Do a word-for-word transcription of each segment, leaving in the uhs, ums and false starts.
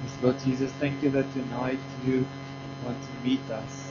Yes, Lord Jesus, thank you that tonight you want to meet us.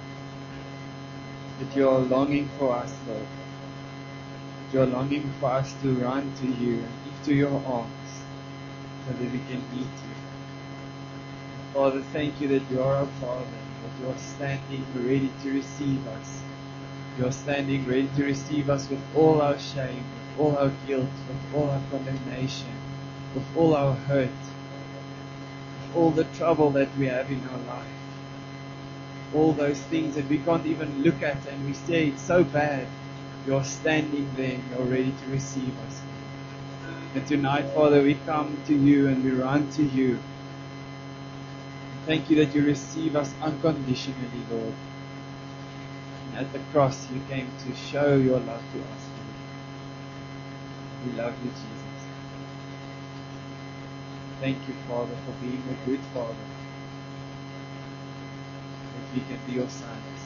That you are longing for us, Lord. That you are longing for us to run to you and into your arms so that we can meet you. Father, thank you that you are our Father, that you are standing ready to receive us. You are standing ready to receive us with all our shame, with all our guilt, with all our condemnation, with all our hurt, with all the trouble that we have in our life. All those things that we can't even look at and we say it's so bad. You're standing there and you're ready to receive us. And tonight, Father, we come to you and we run to you. Thank you that you receive us unconditionally, Lord. And at the cross, you came to show your love to us, Lord. We love you, Jesus. Thank you, Father, for being a good Father. That we can be your sons.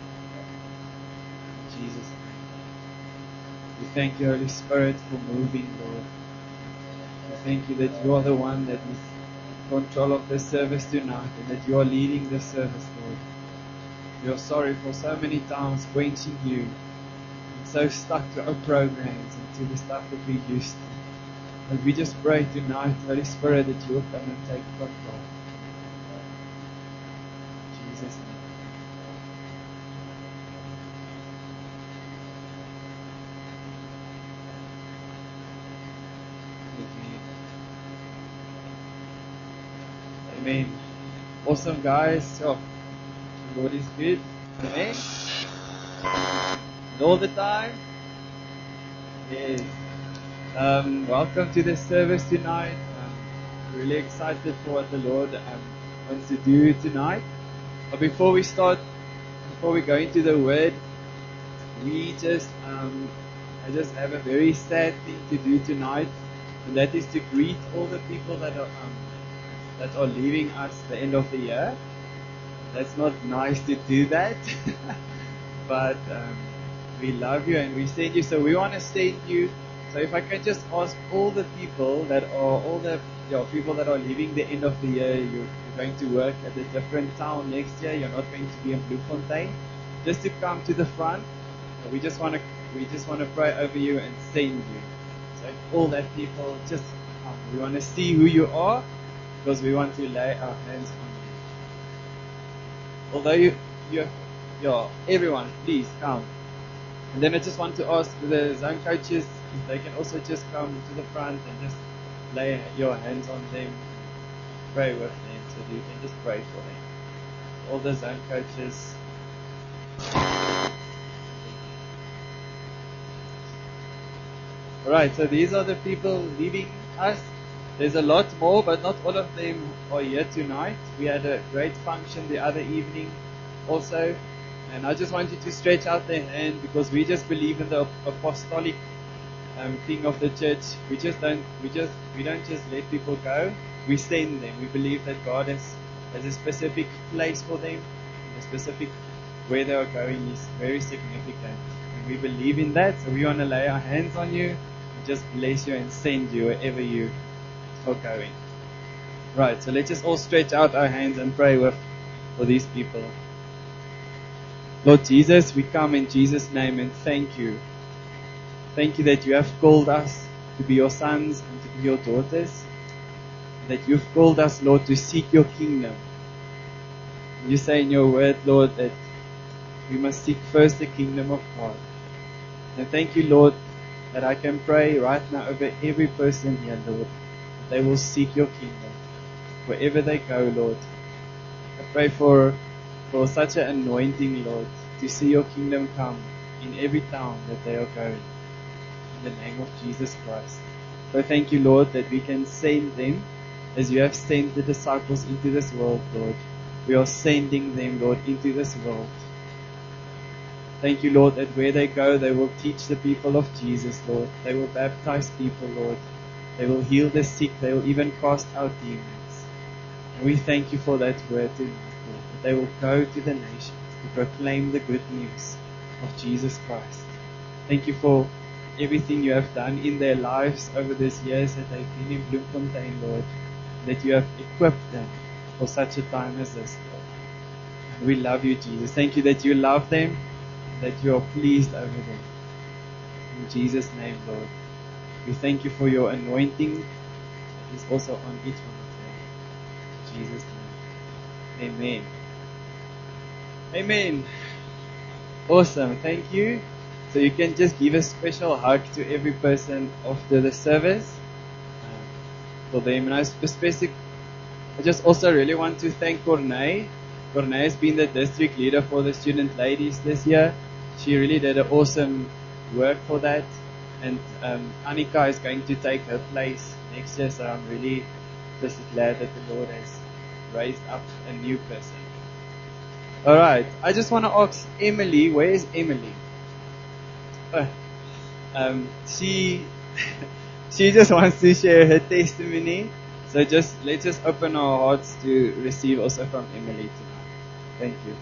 In Jesus' name. We thank you, Holy Spirit, for moving, Lord. We thank you that you are the one that is in control of the service tonight and that you are leading the service, Lord. We are sorry for so many times quenching you and so stuck to our programs and to the stuff that we used to. But we just pray tonight, Holy Spirit, that you will come and take control. In Jesus' name. Amen. Awesome, guys. So, the Lord is good. Amen. And all the time. Yes. Um, welcome to the service tonight. I'm really excited for what the Lord um, wants to do tonight. But before we start, before we go into the Word, we just, um, I just have a very sad thing to do tonight, and that is to greet all the people that are um, that are leaving us the end of the year. That's not nice to do that, but um, we love you and we send you. So we want to send you. So if I can just ask all the people that are all the you know, people that are leaving the end of the year, you're, you're going to work at a different town next year. You're not going to be in Bloemfontein. Just to come to the front. We just want to we just want to pray over you and send you. So if all that people just come. We want to see who you are because we want to lay our hands on you. Although you you yeah everyone please come. And then I just want to ask the zone coaches if they can also just come to the front and just lay your hands on them, pray with them, so that you can just pray for them. All the zone coaches. Alright, so these are the people leaving us. There's a lot more, but not all of them are here tonight. We had a great function the other evening also. And I just want you to stretch out their hand because we just believe in the apostolic um, thing of the church. We just don't, we just, we don't just let people go. We send them. We believe that God has, has a specific place for them. And a specific where they are going is very significant. And we believe in that. So we want to lay our hands on you and just bless you and send you wherever you are going. Right. So let's just all stretch out our hands and pray with for these people. Lord Jesus, we come in Jesus' name and thank you. Thank you that you have called us to be your sons and to be your daughters. That you've called us, Lord, to seek your kingdom. You say in your word, Lord, that we must seek first the kingdom of God. And thank you, Lord, that I can pray right now over every person here, Lord, that they will seek your kingdom. Wherever they go, Lord. I pray for for such an anointing, Lord, to see your kingdom come in every town that they are going. In the name of Jesus Christ. So thank you, Lord, that we can send them as you have sent the disciples into this world, Lord. We are sending them, Lord, into this world. Thank you, Lord, that where they go, they will teach the people of Jesus, Lord. They will baptize people, Lord. They will heal the sick. They will even cast out demons. And we thank you for that word tonight. They will go to the nations to proclaim the good news of Jesus Christ. Thank you for everything you have done in their lives over these years that they've been in Bloemfontein, Lord. that you have equipped them for such a time as this, Lord. And we love you, Jesus. Thank you that you love them, that you are pleased over them. In Jesus' name, Lord. We thank you for your anointing that is also on each one of them. In Jesus' name. Amen. Amen. Awesome. Thank you. So you can just give a special hug to every person after the service. Uh, for them. And I specific, I just also really want to thank Cornay. Cornay has been the district leader for the student ladies this year. She really did an awesome work for that. And um, Annika is going to take her place next year. So I'm really just glad that the Lord has raised up a new person. Alright, I just want to ask Emily, where is Emily? Oh, um, she, she just wants to share her testimony. So just, let's just open our hearts to receive also from Emily tonight. Thank you.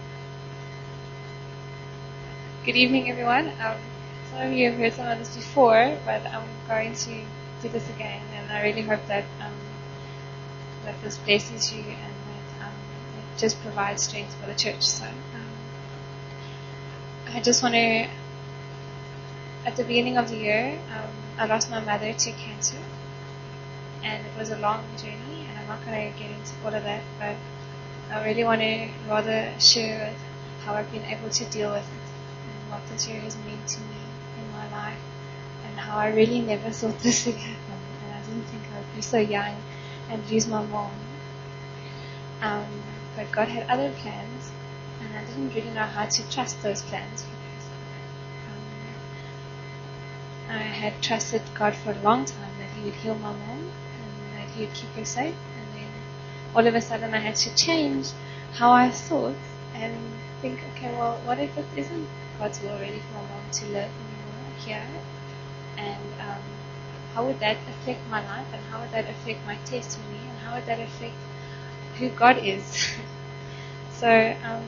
Good evening, everyone. Um, some of you have heard some of this before, but I'm going to do this again, and I really hope that um, that this blesses you and that um, it just provides strength for the church. So um, I just want to, at the beginning of the year, um, I lost my mother to cancer, and it was a long journey, and I'm not going to get into all of that, but I really want to rather share how I've been able to deal with it and what this year has meant to me in my life, and how I really never thought this would happen, and I didn't think I would be so young and lose my mom. Um, but God had other plans, and I didn't really know how to trust those plans because um, I had trusted God for a long time that He would heal my mom and that He would keep her safe, and then all of a sudden I had to change how I thought and think, okay, well, what if it isn't God's will really for my mom to live anymore here? And um, how would that affect my life, and how would that affect my testimony, and how would that affect who God is? So um,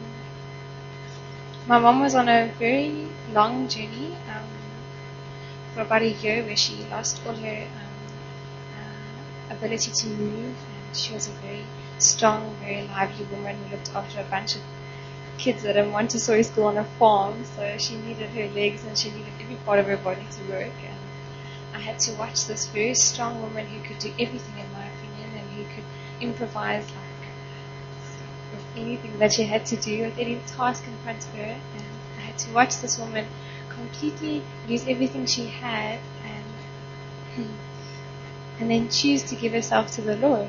my mom was on a very long journey um, for about a year where she lost all her um, uh, ability to move, and she was a very strong, very lively woman who looked after a bunch of kids at a Montessori school on a farm, so she needed her legs and she needed every part of her body to work, and I had to watch this very strong woman who could do everything in my opinion, and who could improvise like with anything that she had to do, with any task in front of her, and I had to watch this woman completely lose everything she had and and then choose to give herself to the Lord.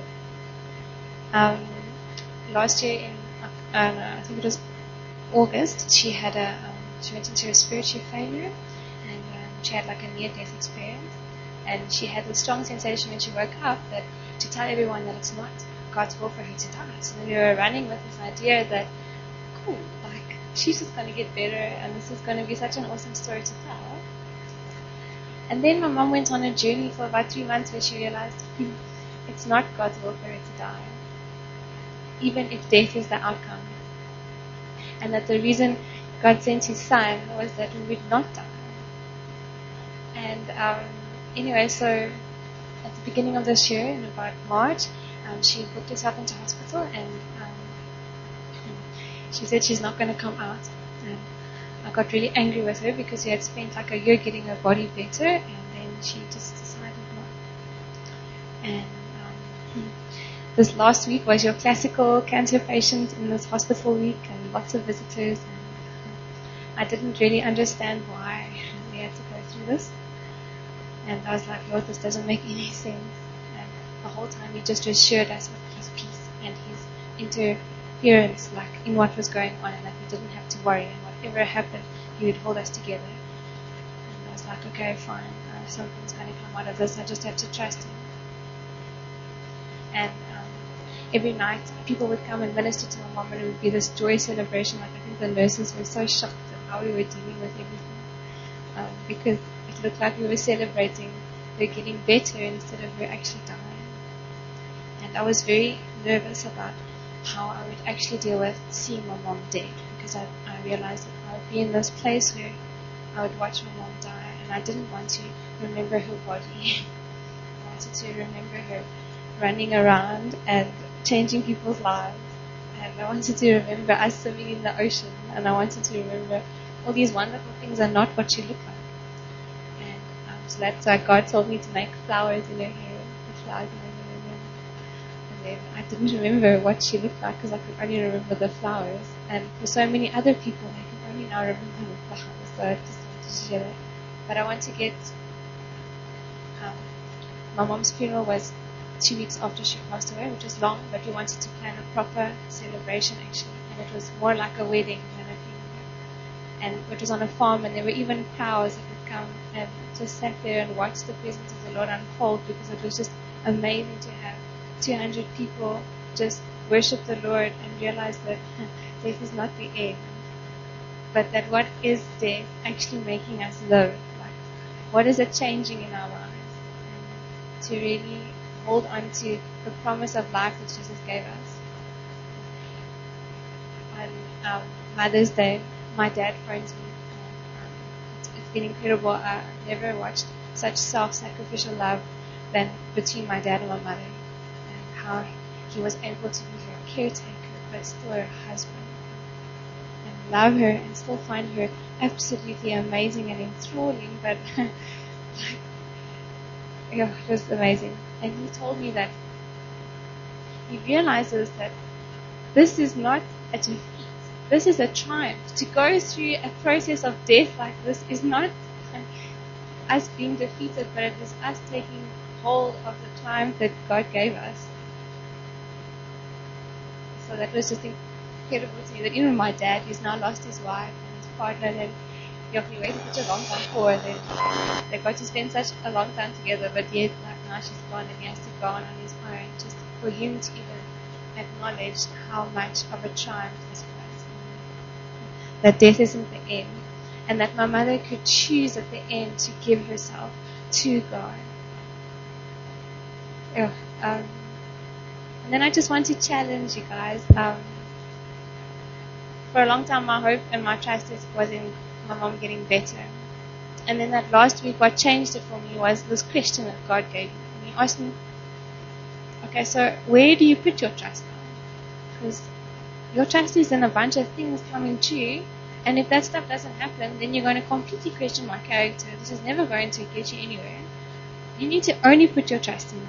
Um, last year in uh, I think it was August, she had a um, she went into a spiritual failure, and um, she had like a near-death experience, and she had the strong sensation when she woke up that to tell everyone that it's not God's will for her to die. So we were running with this idea that, cool, like she's just going to get better, and this is going to be such an awesome story to tell. And then my mom went on a journey for about three months where she realized hmm, it's not God's will for her to die, even if death is the outcome. And that the reason God sent His Son was that we would not die. And um, anyway, so at the beginning of this year, in about March, um, she booked herself into hospital, and um, she said she's not going to come out. And I got really angry with her because she had spent like a year getting her body better, and then she just decided not. And um, this last week was your classical cancer patient in this hospital week, and lots of visitors, and I didn't really understand why we had to go through this. And I was like, Lord, this doesn't make any sense. And the whole time He just assured us with His peace and His interference, like in what was going on, and that we didn't have to worry, and whatever happened, He would hold us together. And I was like, okay, fine, uh, something's going to come out of this. I just have to trust Him. And um, every night, people would come and minister to my mom, and it would be this joy celebration. Like I think the nurses were so shocked at how we were dealing with everything, um, because it looked like we were celebrating her getting better instead of her actually dying. And I was very nervous about how I would actually deal with seeing my mom dead, because I, I realized that I would be in this place where I would watch my mom die, and I didn't want to remember her body. I wanted to remember her running around and changing people's lives. And I wanted to remember us swimming in the ocean, and I wanted to remember all these wonderful things are not what you look like. And um, so that's why God told me to make flowers in her hair, the flowers in her hair. And then I didn't remember what she looked like because I could only remember the flowers. And for so many other people, they can only now remember the flowers. So I just wanted to share that. But I want to get... Um, my mom's funeral was two weeks after she passed away, which was long, but we wanted to plan a proper celebration actually, and it was more like a wedding than a funeral. And it was on a farm, and there were even cows that would come and just sat there and watch the presence of the Lord unfold, because it was just amazing to have two hundred people just worship the Lord and realize that death is not the end, but that what is death actually making us live. Like, what is it changing in our lives? And to really hold on to the promise of life that Jesus gave us. On um, Mother's Day, my dad phones me. Um, it's, it's been incredible. I never watched such self-sacrificial love than between my dad and my mother, and how he was able to be her caretaker, but still her husband, and love her and still find her absolutely amazing and enthralling, but like, yeah, it was amazing. And he told me that he realizes that this is not a defeat. This is a triumph. To go through a process of death like this is not us being defeated, but it is us taking hold of the triumph that God gave us. So that was just incredible to me, that even my dad, who's now lost his wife and his partner, and yeah, he waited such a long time for her, and they got to spend such a long time together, but yet like now she's gone and he has to go on on his own, just for him to even acknowledge how much of a triumph this was, that death isn't the end, and that my mother could choose at the end to give herself to God. Yeah, um, and then I just want to challenge you guys. Um, for a long time, my hope and my trust was in my mom getting better. And then that last week, what changed it for me was this question that God gave me. And he asked me, okay, so where do you put your trust now? Because your trust is in a bunch of things coming true, and if that stuff doesn't happen, then you're going to completely question my character. This is never going to get you anywhere. You need to only put your trust in me.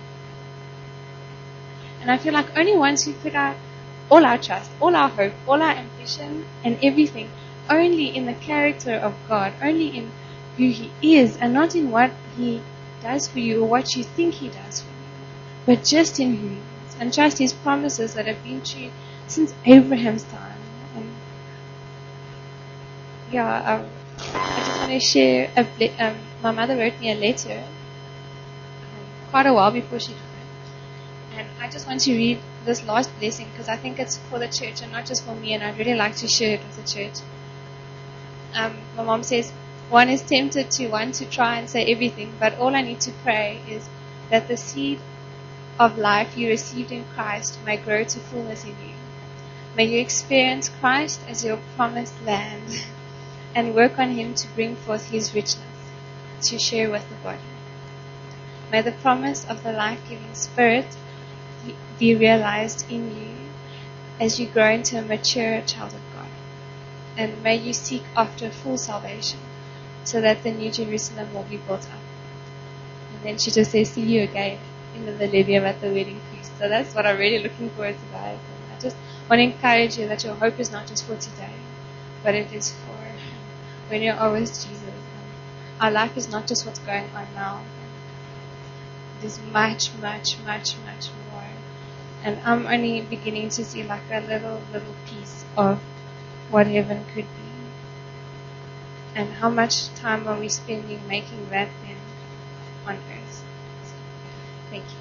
And I feel like only once we put our, all our trust, all our hope, all our ambition, and everything only in the character of God, only in who He is, and not in what He does for you or what you think He does for you, but just in who He is, and trust His promises that have been true since Abraham's time. And yeah, um, I just want to share. A, um, my mother wrote me a letter um, quite a while before she died, and I just want to read this last blessing because I think it's for the church and not just for me, and I'd really like to share it with the church. Um, my mom says, one is tempted to want to try and say everything, but all I need to pray is that the seed of life you received in Christ may grow to fullness in you. May you experience Christ as your promised land and work on Him to bring forth His richness to share with the body. May the promise of the life-giving Spirit be realized in you as you grow into a mature child of God. And may you seek after full salvation so that the New Jerusalem will be built up. And then she just says, see you again in the millennium at the wedding feast. So that's what I'm really looking forward to, guys. And I just want to encourage you that your hope is not just for today, but it is for when you're always Jesus. And our life is not just what's going on now. It is much, much, much, much more. And I'm only beginning to see like a little, little piece of what heaven could be, and how much time are we spending making that then on earth. So, thank you.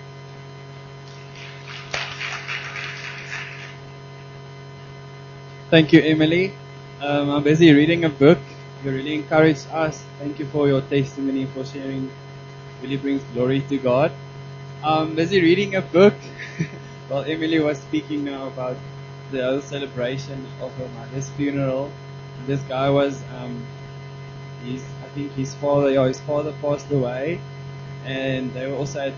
Thank you, Emily. Um, I'm busy reading a book. You really encouraged us. Thank you for your testimony, for sharing. Really brings glory to God. I'm busy reading a book. While Emily was speaking now about the whole celebration of her mother's funeral. And this guy was, um, he's, I think his father, yeah, his father passed away, and they were also at this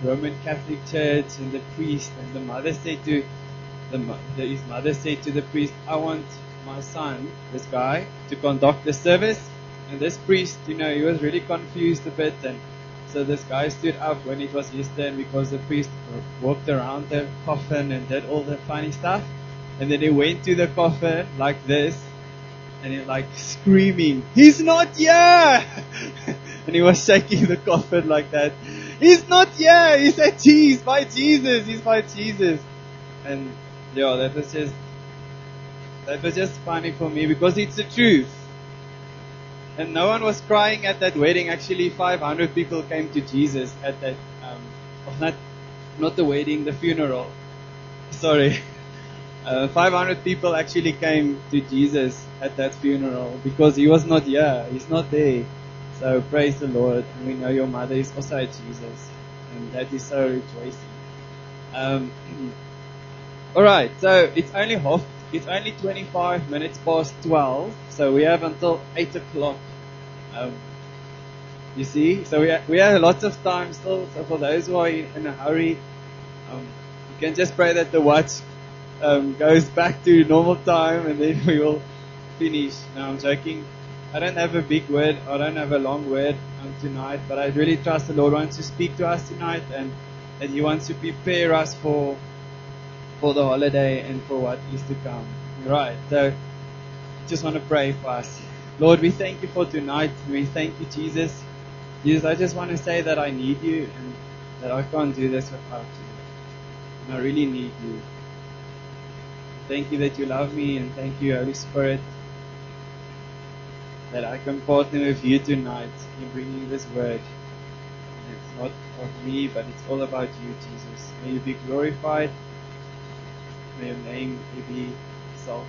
Roman Catholic Church, and the priest, and the mother said to the, the his mother said to the priest, I want my son, this guy, to conduct the service. And this priest, you know, he was really confused a bit, and so this guy stood up when it was his turn, because the priest walked around the coffin and did all the funny stuff. And then he went to the coffin like this, and he like screaming, he's not here! And he was shaking the coffin like that. He's not here! He said, he's by Jesus! He's by Jesus! And yeah, that was just, that was just funny for me, because it's the truth. And no one was crying at that wedding. Actually, five hundred people came to Jesus at that, um, oh, not, not the wedding, the funeral. Sorry. Uh, five hundred people actually came to Jesus at that funeral, because he was not here. He's not there. So praise the Lord. And we know your mother is also at Jesus. And that is so rejoicing. Um, alright, so it's only half, it's only twenty-five minutes past twelve. So we have until eight o'clock. Um, you see? So we have, we have lots of time still. So for those who are in, in a hurry, um, you can just pray that the watch um, goes back to normal time, and then we will finish. No, I'm joking. I don't have a big word. I don't have a long word um, tonight, but I really trust the Lord wants to speak to us tonight, and that He wants to prepare us for for the holiday and for what is to come. Right. So I just want to pray for us. Lord, we thank you for tonight. We thank you, Jesus. Jesus, I just want to say that I need you, and that I can't do this without you. And I really need you. Thank you that you love me, and thank you, Holy Spirit, that I can partner with you tonight in bringing this word. And it's not of me, but it's all about you, Jesus. May you be glorified. May your name be exalted.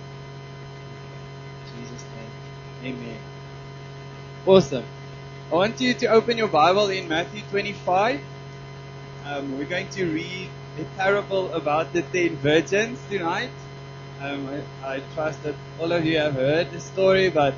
In Jesus' name. Amen. Awesome. I want you to open your Bible in Matthew twenty-five. Um, we're going to read a parable about the ten virgins tonight. Um, I, I trust that all of you have heard the story, but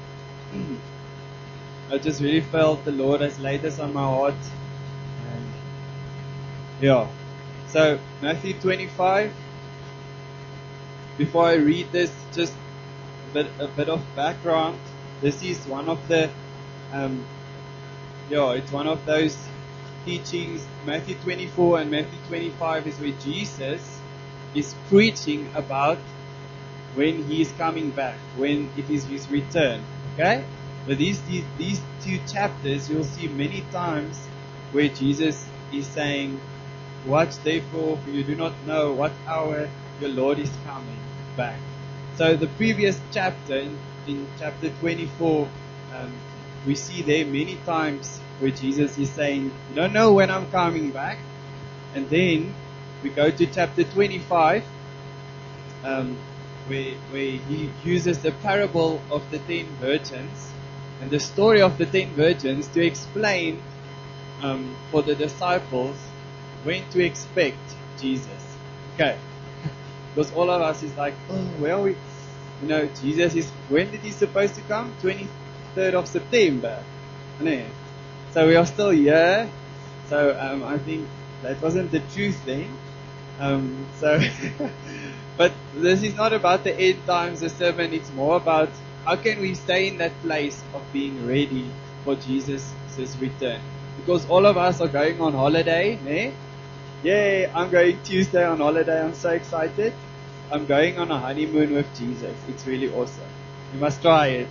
I just really felt the Lord has laid this on my heart. And yeah. So, Matthew twenty-five. Before I read this, just a bit, a bit of background. This is one of the, um, yeah, it's one of those teachings. Matthew twenty-four and Matthew twenty-five is where Jesus is preaching about when He is coming back, when it is His return. Okay? But these, these, these two chapters, you'll see many times where Jesus is saying, watch therefore, for you do not know what hour your Lord is coming back. So the previous chapter, in, in chapter twenty-four, um, we see there many times where Jesus is saying, you don't know when I'm coming back. And then we go to chapter twenty-five, um, where, where He uses the parable of the ten virgins and the story of the ten virgins to explain um, for the disciples when to expect Jesus. Okay. Because all of us is like, oh, well, we, you know, Jesus is, when did He supposed to come? twenty-third of September. No. So we are still here. So um, I think that wasn't the truth then. Um, so, but this is not about the end times, the sermon. It's more about how can we stay in that place of being ready for Jesus' return. Because all of us are going on holiday, ne? Yay, I'm going Tuesday on holiday. I'm so excited. I'm going on a honeymoon with Jesus. It's really awesome. You must try it.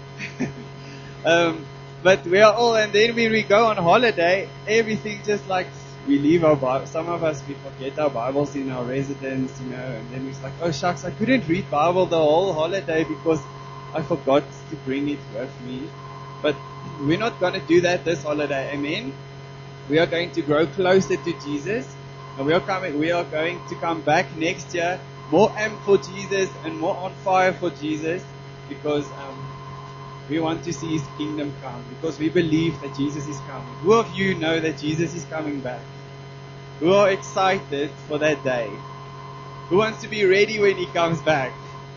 um, but we are all, and then when we go on holiday, everything just like, we leave our Bible. Some of us, we forget our Bibles in our residence, you know, and then it's like, oh shucks, I couldn't read Bible the whole holiday because I forgot to bring it with me. But we're not going to do that this holiday. Amen. We are going to grow closer to Jesus, and we are coming. We are going to come back next year, more amped for Jesus and more on fire for Jesus, because um, we want to see His kingdom come. Because we believe that Jesus is coming. Who of you know that Jesus is coming back? Who are excited for that day? Who wants to be ready when He comes back?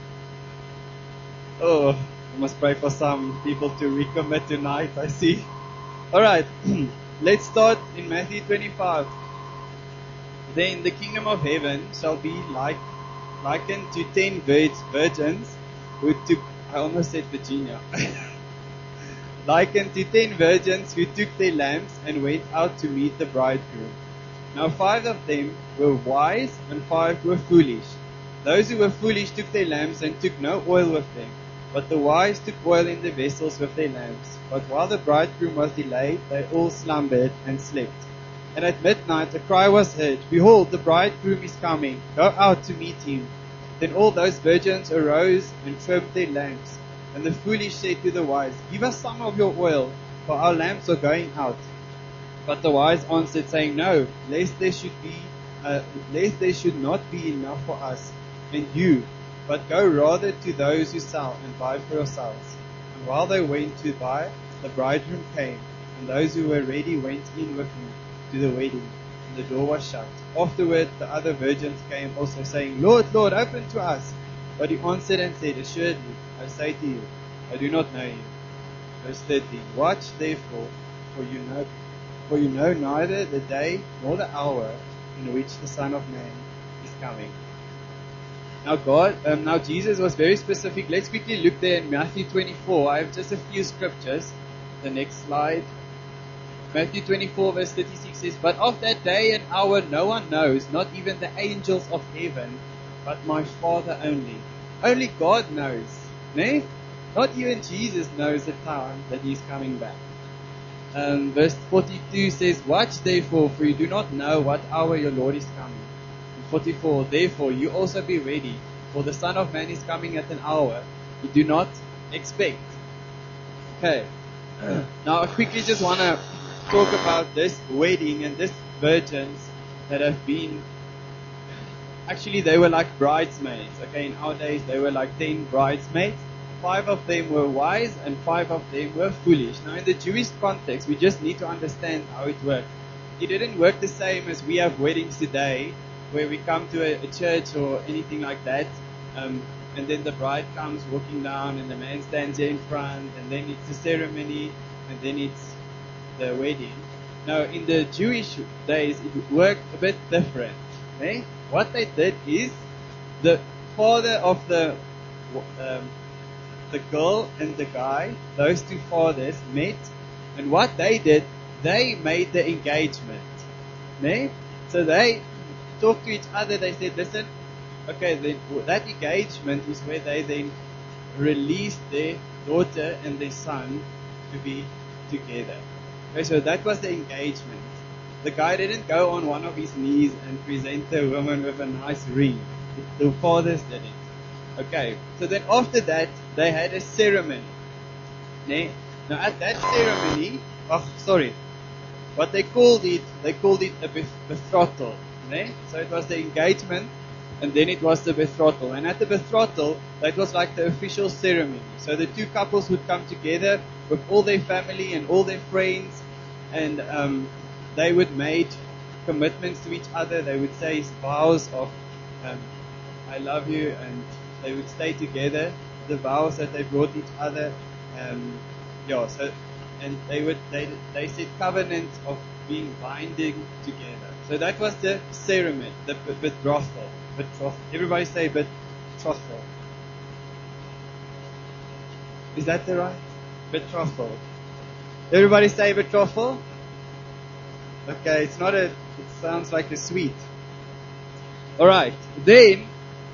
Oh, I must pray for some people to recommit tonight. I see. All right. Let's start in Matthew twenty-five. Then the kingdom of heaven shall be like likened to ten vir- virgins who took, I almost said Virginia, likened to ten virgins who took their lamps and went out to meet the bridegroom. Now five of them were wise and five were foolish. Those who were foolish took their lamps and took no oil with them, but the wise took oil in the vessels with their lamps. But while the bridegroom was delayed, they all slumbered and slept. And at midnight a cry was heard, Behold, the bridegroom is coming, go out to meet him. Then all those virgins arose and trimmed their lamps. And the foolish said to the wise, Give us some of your oil, for our lamps are going out. But the wise answered, saying, No, lest there should be, uh, lest there should not be enough for us and you, but go rather to those who sell and buy for yourselves. And while they went to buy, the bridegroom came, and those who were ready went in with him to the wedding, and the door was shut. Afterward, the other virgins came also, saying, Lord, Lord, open to us. But he answered and said, Assuredly, I say to you, I do not know you. Verse thirteen. Watch therefore, for you know, for you know neither the day nor the hour in which the Son of Man is coming. Now God, um, now Jesus was very specific. Let's quickly look there in Matthew twenty-four. I have just a few scriptures. The next slide. Matthew twenty-four verse thirty-six says, But of that day and hour no one knows, not even the angels of heaven, but my Father only. Only God knows. Ne? Not even Jesus knows the time that He's coming back. Um, verse forty-two says, Watch therefore, for you do not know what hour your Lord is coming. And forty-four, Therefore you also be ready, for the Son of Man is coming at an hour you do not expect. Okay. Now I quickly just want to talk about this wedding and this virgins that have been, actually they were like bridesmaids. Okay, in our days they were like ten bridesmaids. Five of them were wise and five of them were foolish. Now in the Jewish context, we just need to understand how it worked. It didn't work the same as we have weddings today, where we come to a, a church or anything like that, um, and then the bride comes walking down and the man stands there in front, and then it's the ceremony, and then it's the wedding. Now in the Jewish days, it worked a bit different. Okay? What they did is, the father of the um, the girl and the guy, those two fathers met, and what they did, they made the engagement. Ne? So they talked to each other, they said, listen, okay, then that engagement is where they then released their daughter and their son to be together. Okay, so that was the engagement. The guy didn't go on one of his knees and present the woman with a nice ring. The fathers did it. Okay, so then after that, they had a ceremony. Nee? Now at that ceremony, oh sorry, what they called it, they called it a betrothal. Nee? So it was the engagement, and then it was the betrothal. And at the betrothal, that was like the official ceremony. So the two couples would come together with all their family and all their friends, and um, they would make commitments to each other. They would say vows of, um, I love you, and they would stay together, the vows that they brought each other, um, yeah, so, and they would, they, they said covenant of being binding together. So that was the ceremony, the betrothal, betrothal. Everybody say betrothal. Is that the right? Betrothal. Everybody say betrothal? Okay, it's not a, it sounds like a sweet. Alright, then,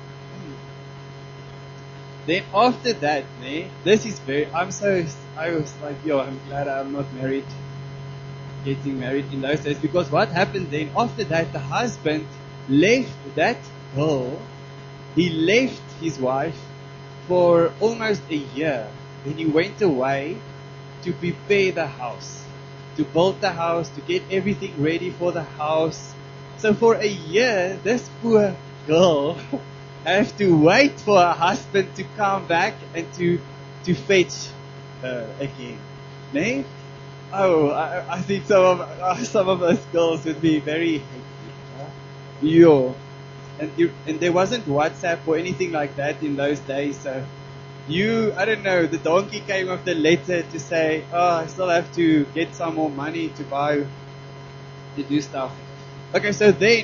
Then after that, nee, this is very, I'm so, I was like, yo, I'm glad I'm not married, getting married in those days, because what happened then, after that, the husband left that girl, he left his wife for almost a year. Then he went away to prepare the house, to build the house, to get everything ready for the house. So for a year, this poor girl have to wait for her husband to come back and to to fetch her again. Nee? Oh, I, I think some of uh, some of us girls would be very hectic. Yo. And you, and there wasn't WhatsApp or anything like that in those days. So you, I don't know, the donkey came with the letter to say, oh, I still have to get some more money to buy, to do stuff. Okay, so then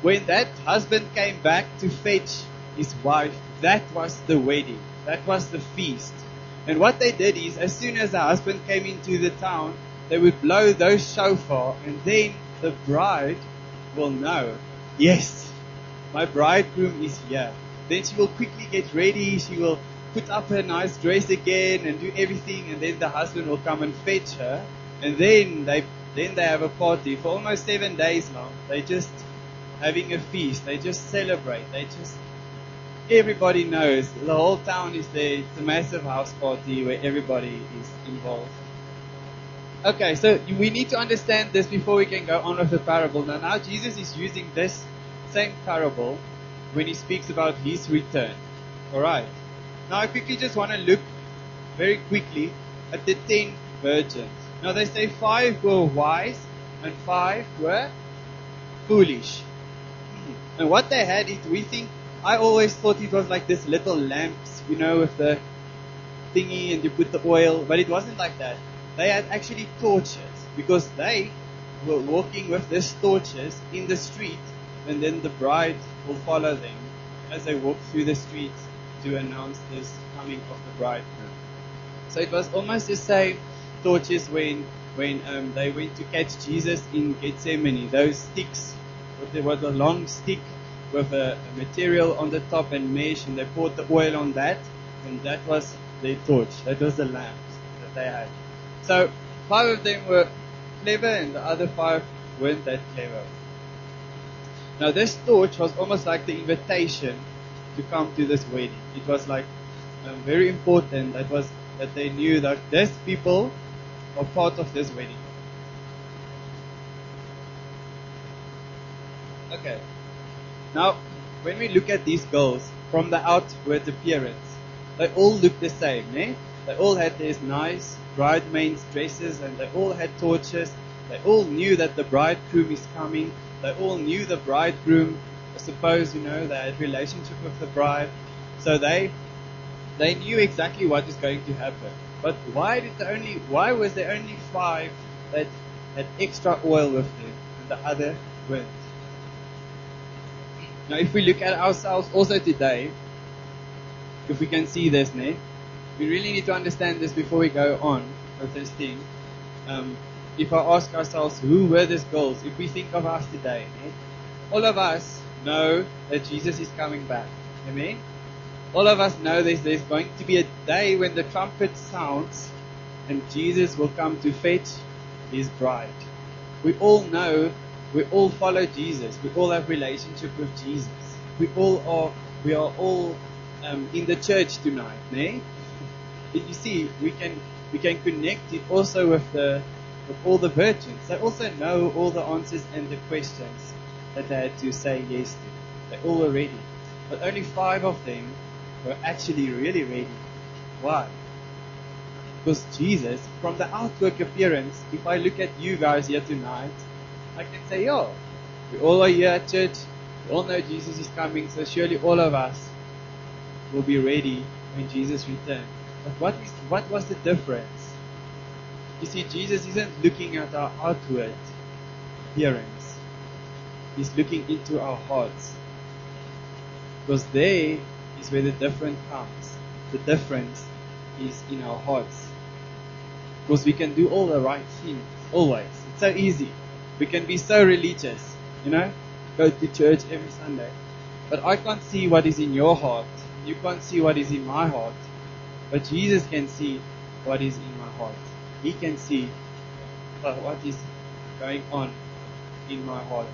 when that husband came back to fetch his wife, that was the wedding. That was the feast. And what they did is, as soon as the husband came into the town, they would blow those shofar, and then the bride will know, yes, my bridegroom is here. Then she will quickly get ready, she will put up her nice dress again and do everything, and then the husband will come and fetch her, and then they then they have a party for almost seven days long. They just having a feast, they just celebrate, they just everybody knows, the whole town is there, it's a massive house party where everybody is involved. Okay, so we need to understand this before we can go on with the parable. Now, now Jesus is using this same parable when he speaks about his return. Alright. Now I quickly just want to look very quickly at the ten virgins. Now they say five were wise and five were foolish. And what they had is, we think, I always thought it was like this little lamps, you know, with the thingy and you put the oil, but it wasn't like that. They had actually torches, because they were walking with these torches in the street, and then the bride will follow them as they walk through the streets to announce this coming of the bridegroom. So it was almost the same torches when when um, they went to catch Jesus in Gethsemane. Those sticks, there was a long stick with a, a material on the top and mesh, and they poured the oil on that, and that was their torch. That was the lamps that they had. So five of them were clever, and the other five weren't that clever. Now this torch was almost like the invitation to come to this wedding. It was like um, very important that was that they knew that these people are part of this wedding. Okay. Now, when we look at these girls from the outward appearance, they all look the same, eh? They all had these nice bridesmaids' dresses, and they all had torches. They all knew that the bridegroom is coming. They all knew the bridegroom. I suppose, you know, they had a relationship with the bride. So they they knew exactly what is going to happen. But why did the only why was there only five that had extra oil with them and the other weren't? Now if we look at ourselves also today, if we can see this, ne? We really need to understand this before we go on with this thing. Um, if I ask ourselves, who were these girls? If we think of us today, eh? All of us know that Jesus is coming back. Amen? All of us know there's, there's going to be a day when the trumpet sounds and Jesus will come to fetch his bride. We all know, we all follow Jesus. We all have relationship with Jesus. We all are, we are all um, in the church tonight, eh? You see, we can we can connect it also with the with all the virgins. They also know all the answers and the questions that they had to say yes to. They all were ready. But only five of them were actually really ready. Why? Because Jesus, from the outward appearance, if I look at you guys here tonight, I can say, yo, we all are here at church. We all know Jesus is coming, so surely all of us will be ready when Jesus returns. But what is what was the difference? You see, Jesus isn't looking at our outward appearance. He's looking into our hearts. Because there is where the difference comes. The difference is in our hearts. Because we can do all the right things, always. It's so easy. We can be so religious, you know, go to church every Sunday. But I can't see what is in your heart. You can't see what is in my heart. But Jesus can see what is in my heart. He can see uh, what is going on in my heart.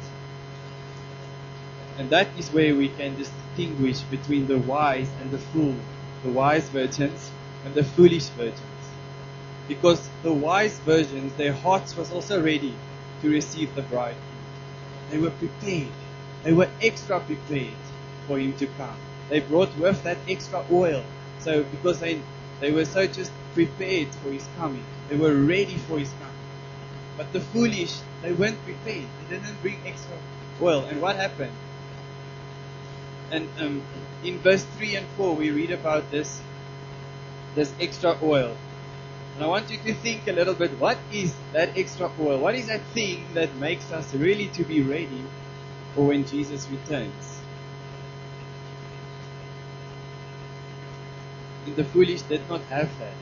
And that is where we can distinguish between the wise and the fool. The wise virgins and the foolish virgins. Because the wise virgins, their hearts was also ready to receive the bride. They were prepared. They were extra prepared for him to come. They brought with that extra oil. So because they they were so just prepared for his coming. They were ready for his coming. But the foolish, they weren't prepared. They didn't bring extra oil. And what happened? And um, in verse three and four we read about this this extra oil. And I want you to think a little bit, what is that extra oil? What is that thing that makes us really to be ready or when Jesus returns. And the foolish did not have that.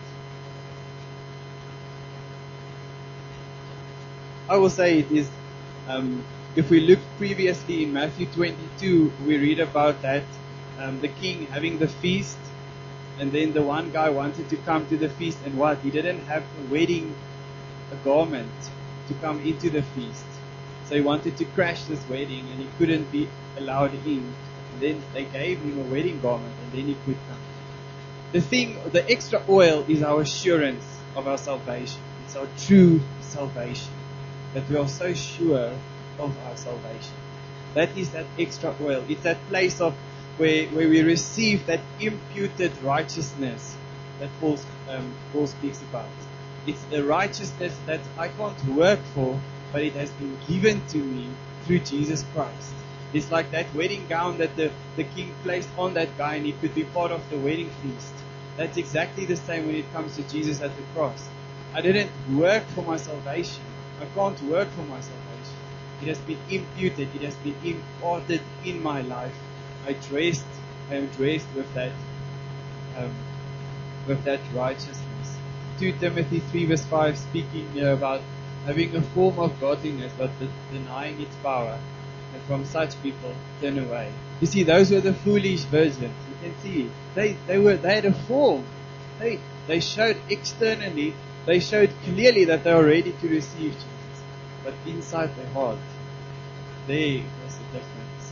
I will say it is, um, if we look previously in Matthew twenty-two, we read about that, um, the king having the feast, and then the one guy wanted to come to the feast, and what? He didn't have a wedding a garment to come into the feast. So he wanted to crash this wedding, and he couldn't be allowed in. And then they gave him a wedding garment, and then he could come. The thing, the extra oil is our assurance of our salvation. It's our true salvation. That we are so sure of our salvation. That is that extra oil. It's that place of where, where we receive that imputed righteousness that Paul, um, Paul speaks about. It's the righteousness that I can't work for, but it has been given to me through Jesus Christ. It's like that wedding gown that the, the king placed on that guy, and he could be part of the wedding feast. That's exactly the same when it comes to Jesus at the cross. I didn't work for my salvation. I can't work for my salvation. It has been imputed. It has been imparted in my life. I dressed. I am dressed with that, um, with that righteousness. Second Timothy three verse five, speaking here about having a form of godliness, but denying its power. And from such people turn away. You see, those were the foolish virgins. You can see it. They they were they had a form. They they showed externally. They showed clearly that they were ready to receive Jesus. But inside their heart, there was a difference.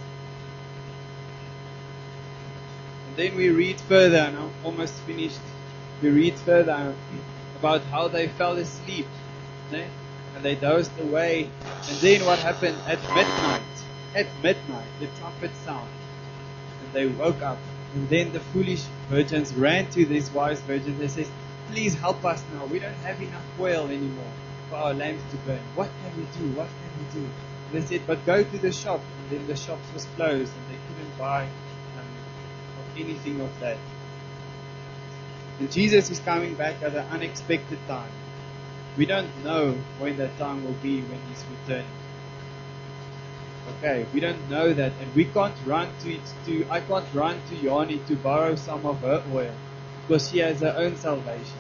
And then we read further, and I'm almost finished. We read further about how they fell asleep. Eh? And they dozed away. And then what happened at midnight? At midnight, the trumpet sounded. And they woke up. And then the foolish virgins ran to these wise virgins. They said, please help us now. We don't have enough oil anymore for our lamps to burn. What can we do? What can we do? And they said, but go to the shop. And then the shops was closed, and they couldn't buy um, of anything of that. And Jesus is coming back at an unexpected time. We don't know when that time will be, when He's returning. Okay, we don't know that, and we can't run to it. To I can't run to Yanni to borrow some of her oil, because she has her own salvation.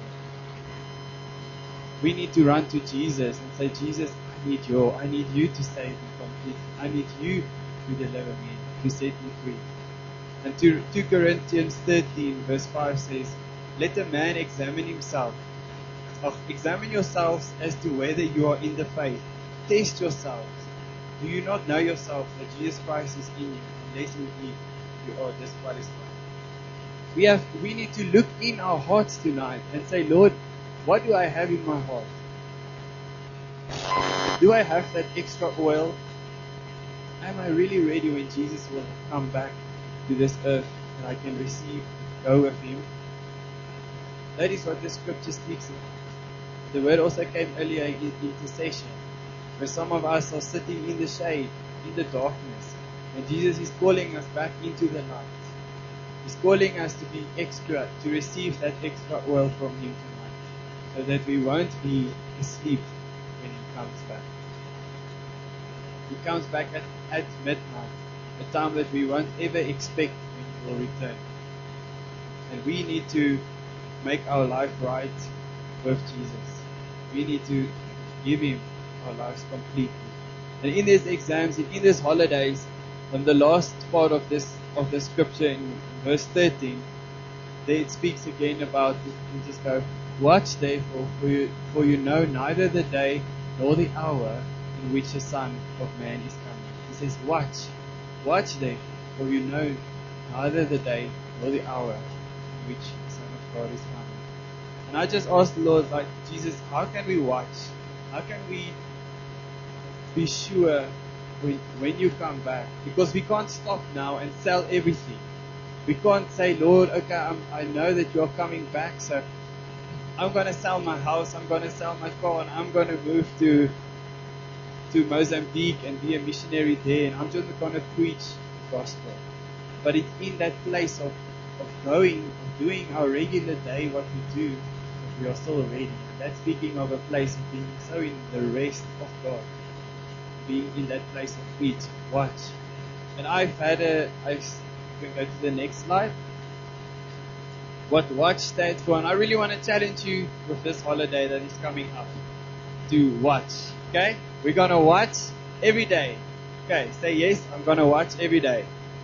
We need to run to Jesus and say, Jesus, I need your, I need you to save me completely. I need you to deliver me, to set me free. And two Corinthians thirteen verse five says, let a man examine himself. Oh, examine yourselves as to whether you are in the faith. Test yourselves. Do you not know yourself that Jesus Christ is in you? Unless indeed you are disqualified. We have, we need to look in our hearts tonight and say, Lord, what do I have in my heart? Do I have that extra oil? Am I really ready when Jesus will come back to this earth and I can receive, go with Him? That is what the scripture speaks about. The word also came earlier in intercession, where some of us are sitting in the shade, in the darkness, and Jesus is calling us back into the light. He's calling us to be extra, to receive that extra oil from Him tonight, so that we won't be asleep when He comes back. He comes back at, at midnight, a time that we won't ever expect when He will return. And we need to make our life right with Jesus. We need to give Him our lives completely. And in these exams, and in these holidays, on the last part of this of the scripture in verse thirteen, there it speaks again about, you just go, watch therefore, for you, for you know neither the day nor the hour in which the Son of Man is coming. He says, watch, watch therefore, for you know neither the day nor the hour in which the Son of God is coming. And I just asked the Lord, like, Jesus, how can we watch? How can we be sure when, when you come back? Because we can't stop now and sell everything. We can't say, Lord, okay, I'm, I know that you're coming back, so I'm going to sell my house, I'm going to sell my car, and I'm going to move to to Mozambique and be a missionary there, and I'm just going to preach the gospel. But it's in that place of, of going, of doing our regular day, what we do, that we are still ready. And that's speaking of a place of being so in the rest of God. Being in that place of preach, watch, And I've had a, I can go to the next slide. What watch stands for, and I really want to challenge you with this holiday that is coming up to watch. Okay? We're going to watch every day. Okay, say yes, I'm going to watch every day.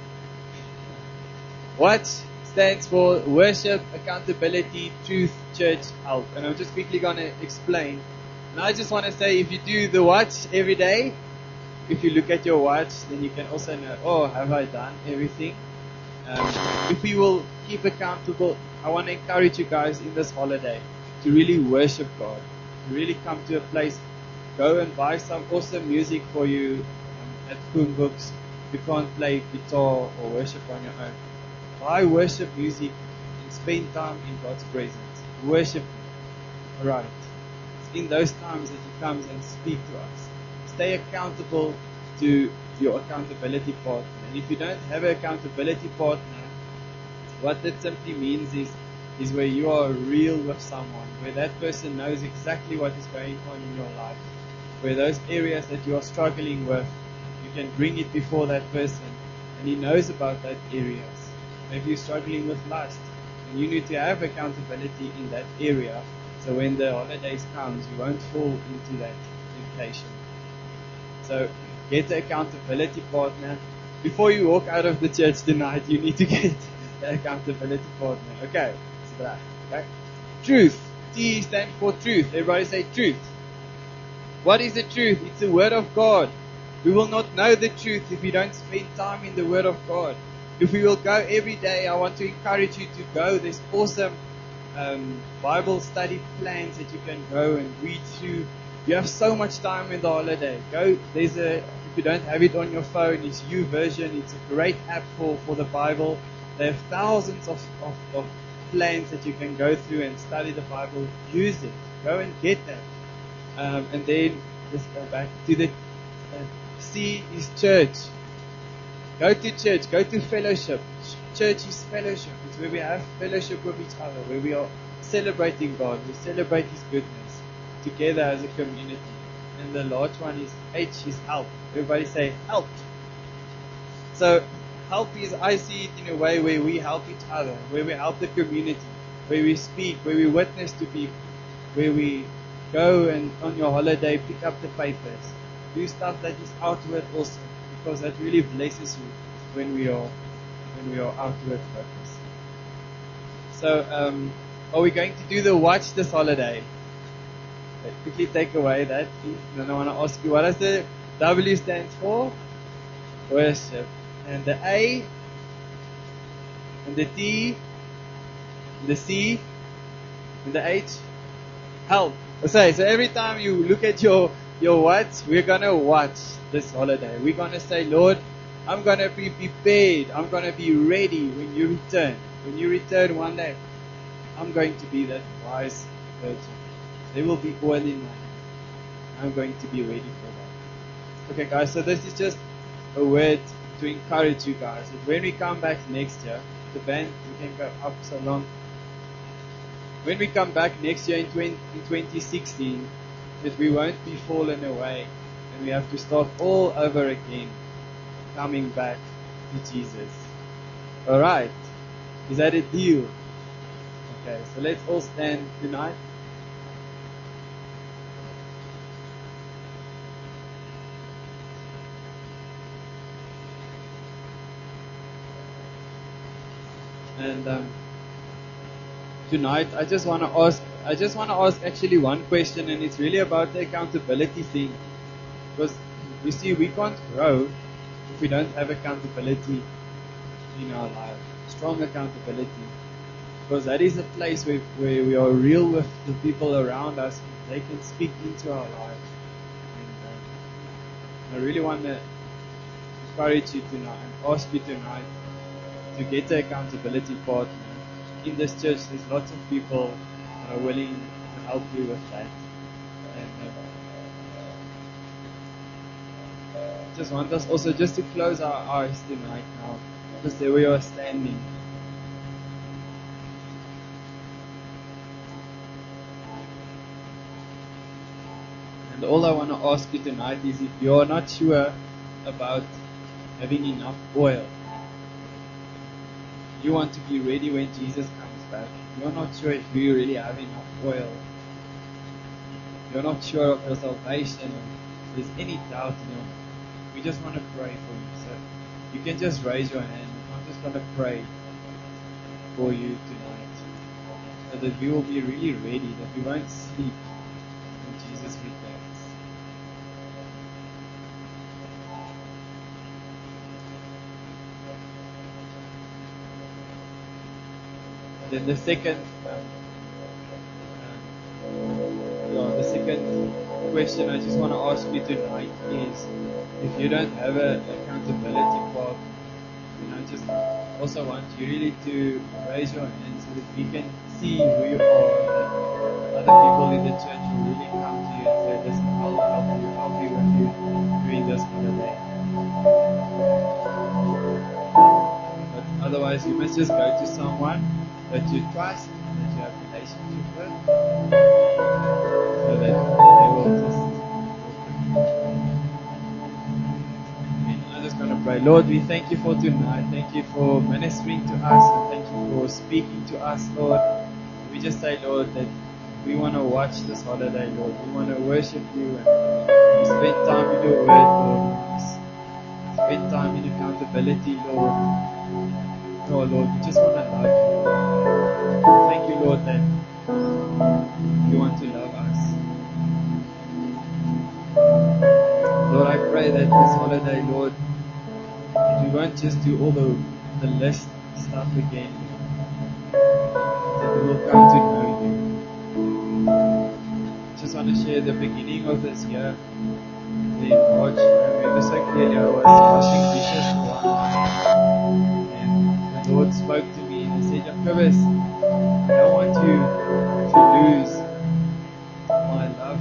Watch stands for worship, accountability, truth, church, help. And I'm just quickly going to explain. And I just want to say, if you do the watch every day, if you look at your watch, then you can also know, oh, have I done everything? Um, if we will keep accountable, I want to encourage you guys in this holiday to really worship God, to really come to a place, go and buy some awesome music for you um, at Boom Books. You can't play guitar or worship on your own. Buy worship music and spend time in God's presence. Worship Him. Alright. It's in those times that He comes and speaks to us. Stay accountable to your accountability partner. And if you don't have an accountability partner, what that simply means is, is where you are real with someone, where that person knows exactly what is going on in your life, where those areas that you are struggling with, you can bring it before that person, and he knows about that areas. Maybe you're struggling with lust, and you need to have accountability in that area, so when the holidays comes, you won't fall into that temptation. So get the accountability partner. Before you walk out of the church tonight, you need to get the accountability partner. Okay, so that. Okay. Truth. T stands for truth. Everybody say truth. What is the truth? It's the Word of God. We will not know the truth if we don't spend time in the Word of God. If we will go every day, I want to encourage you to go. There's awesome um, Bible study plans that you can go and read through. You have so much time in the holiday. Go. There's a, if you don't have it on your phone, it's YouVersion. It's a great app for, for the Bible. They have thousands of, of, of plans that you can go through and study the Bible. Use it. Go and get that. Um, and then just go back to the uh, C is church. Go to church. Go to fellowship. Church is fellowship. It's where we have fellowship with each other, where we are celebrating God. We celebrate His goodness together as a community. And the large one is H is help. Everybody say help. So help is, I see it in a way where we help each other, where we help the community, where we speak, where we witness to people, where we go and on your holiday pick up the papers, do stuff that is outward also, because that really blesses you when we are when we are outward focused. So, um, are we going to do the watch this holiday? Okay, quickly take away that. Then I want to ask you, what does the W stand for? Worship. And the A, and the T, and the C, and the H, help. Okay, so every time you look at your, your watch, we're gonna watch this holiday. We're gonna say, Lord, I'm gonna be prepared. I'm gonna be ready when you return. When you return one day, I'm going to be that wise virgin. There will be oil in my hand. I'm going to be ready for that. Okay, guys, so this is just a word to encourage you guys. That when we come back next year, the band, we can go up so long. When we come back next year in twenty sixteen, that we won't be fallen away and we have to start all over again, coming back to Jesus. Alright, is that a deal? Okay, so let's all stand tonight. And um, tonight, I just want to ask. I just want to ask actually one question, and it's really about the accountability thing. Because you see, we can't grow if we don't have accountability in our life, strong accountability. Because that is a place where, where we are real with the people around us. They can speak into our lives. And uh, I really want to encourage you tonight, ask you tonight, to get the accountability partner. In this church, there's lots of people that are willing to help you with that. And uh, just want us also just to close our eyes tonight now, just there we are standing. And all I want to ask you tonight is, if you're not sure about having enough oil. You want to be ready when Jesus comes back. You're not sure if you really have enough oil. You're not sure of your salvation. If there's any doubt in you, we just want to pray for you. So you can just raise your hand. I'm just going to pray for you tonight, so that we will be really ready, that we won't sleep when Jesus returns. And then the second, um, um, yeah, the second question I just want to ask you tonight is, if you don't have an accountability partner, you know, just also want you really to raise your hand so that we can see who you are, and other people in the church will really come to you and say, listen, I'll help you, I'll be with you during this holiday. But otherwise, you must just go to someone that you trust, that you have a relationship with, so that they will just going to pray. Lord, we thank you for tonight. Thank you for ministering to us, and thank you for speaking to us, Lord. We just say, Lord, that we want to watch this holiday, Lord. We want to worship you and spend time in your word, Lord. Spend time in accountability, Lord. Oh, Lord, we just want to love you, Lord. Thank you, Lord, that you want to love us. Lord, I pray that this holiday, Lord, we won't just do all the, the list stuff again, that we will come to know you. Just want to share the beginning of this year. In March, I remember so clearly I was washing dishes one night, and the Lord spoke to me and He said, Jacobus, I don't want you to lose my love.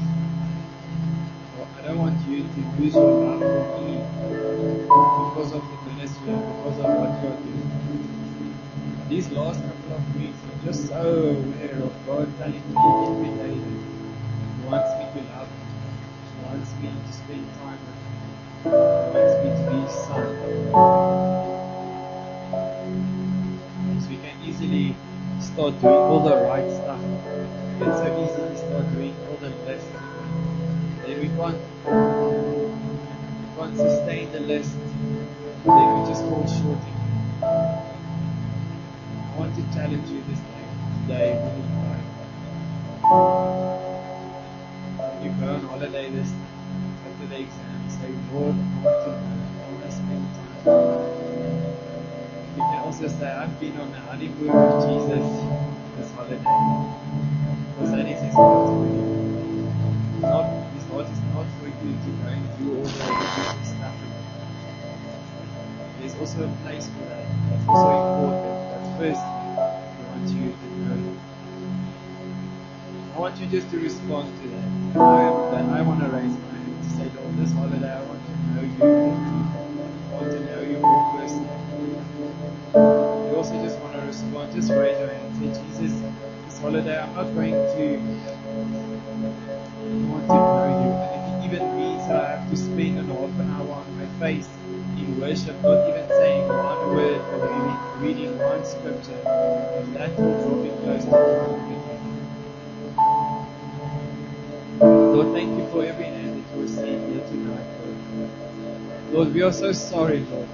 I don't want you to lose your love for me because of the ministry and because of what you are doing. These last couple of weeks, I'm just so aware of God telling me every day that He wants me to love Him. He wants me to spend time with Him. He wants me to be His son. Because we can easily start doing all the right stuff. We can so easily start doing all the lists. Then we can't, we can't sustain the list. Then we just fall short again. I want to challenge you this day, today, when you go. When you go on holiday this after the exam, say, Lord, I want to know, I want to spend time. You can also say, I've been on a honeymoon with Jesus this holiday. Because that is His heart for you. Not, His heart is not for you to go and do all the stuff. There's also a place for that. That's also important. But first, I want you to know Him. I want you just to respond to that. I, that I want to raise my hand to say, Lord, this holiday I want to know you. I want to know you more personally. You also just want to respond. Just raise your hand and say, Jesus, this holiday I'm not going to I want to know you. And if it even means that I have to spend an half an hour on my face in worship, not even saying one word or maybe reading one scripture, and that will draw me closer to God with you. Lord, thank you for every hand that you are seeing here tonight, Lord. Lord, we are so sorry, Lord,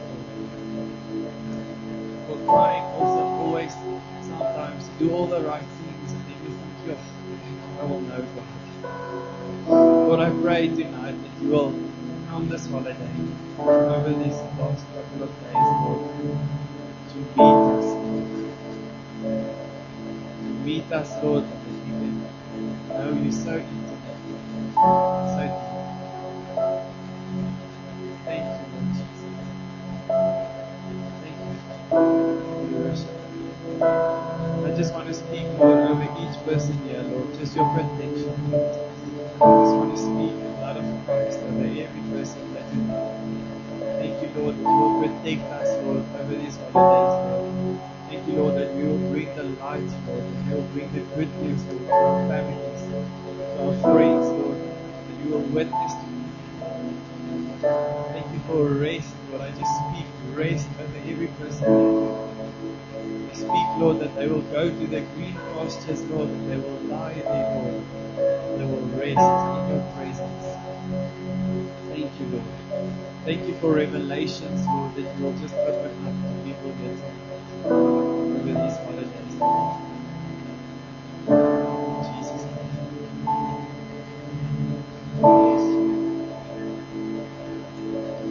for trying also always sometimes to do all the right things and then we think, yo, I will know God. Lord, I pray tonight that you will come this holiday, over these last couple of days, Lord, to meet us, Lord. To meet us, Lord, that we can know you so intimately, so deeply. Thank you, Lord Jesus. Thank you for your worship. I just want to speak, Lord, over each person here, Lord, just your protection. I just want to speak the blood of Christ over every person that you know. Thank you, Lord, that you will protect us, Lord, over these holidays, Lord. Thank you, Lord, that you will bring the light, Lord, that you will bring the good news, Lord, to our families, to our friends, Lord, that you will witness to people. Thank you for rest. Lord, I just speak rest over every person here. I speak, Lord, that they will go to the green pastures, Lord, that they will lie there, Lord. They will rest in your presence. Thank you, Lord. Thank you for revelations, Lord, that you will just open up to people that over these holidays.